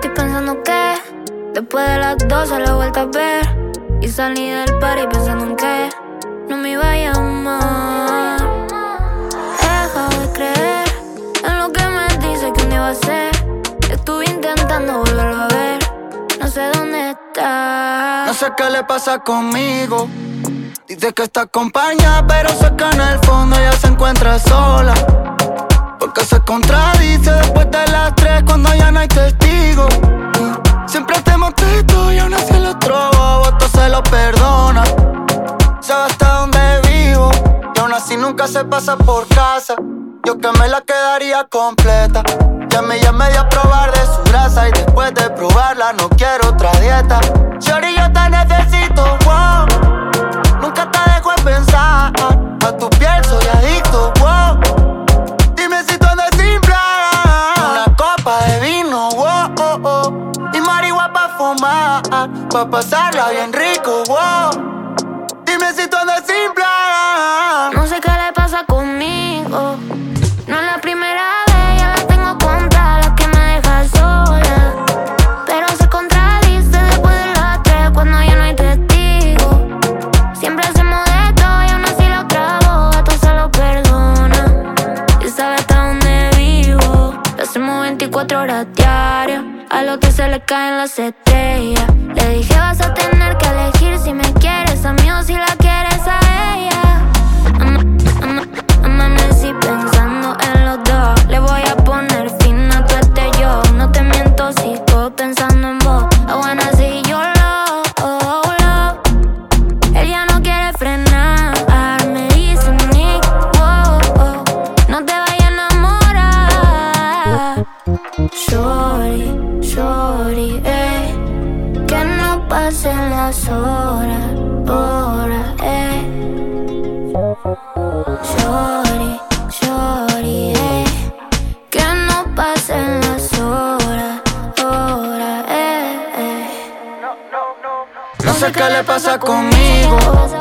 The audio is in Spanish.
estoy pensando que después de las 12 la vuelta a ver. Y salí del party pensando en que no me iba a llamar. He dejado de creer en lo que me dice que un día va a ser. Estuve intentando volverlo a ver, no sé dónde está. No sé qué le pasa conmigo. Dice que está acompañada, pero sé que en el fondo ella se encuentra sola. Porque se contradice después de las 3 cuando ya no hay testigos. Siempre te mostrito y aún así el otro bobo se lo perdona. Sabe hasta dónde vivo y aún así nunca se pasa por casa. Yo que me la quedaría completa. Ya me dio a probar de su grasa y después de probarla no quiero otra dieta. Shorty, yo te necesito, wow. Nunca te dejo de pensar. A tu piel soy adicto, wow. Dime si tú andas sin plan. Una copa de vino, wow. Y marihuana pa' fumar, pa' pasarla bien rico, wow. Dime si tú andas sin plan. No sé qué le pasa conmigo. No es la primera vez, ya la tengo contra la que me deja sola. Pero se contradice después de las 3 cuando ya no hay testigo. Siempre hacemos de todo y aún así lo trago. Gato se lo perdona y sabe hasta dónde vivo. Lo hacemos 24 horas diarias. Al otro se le caen las estrellas. Le dije vas a tener que elegir si me quieres a mí o si la quieres a ella. Amanecí pensando en los dos. Le voy a poner fin a todo este yo. No te miento, sigo pensando en vos. I wanna see your love. Él ya no quiere frenar. Me dice Nick, wow, no te vayas a enamorar. Shorty, que no pasen las horas, Shorty, que no pasen las horas, No sé qué le pasa conmigo.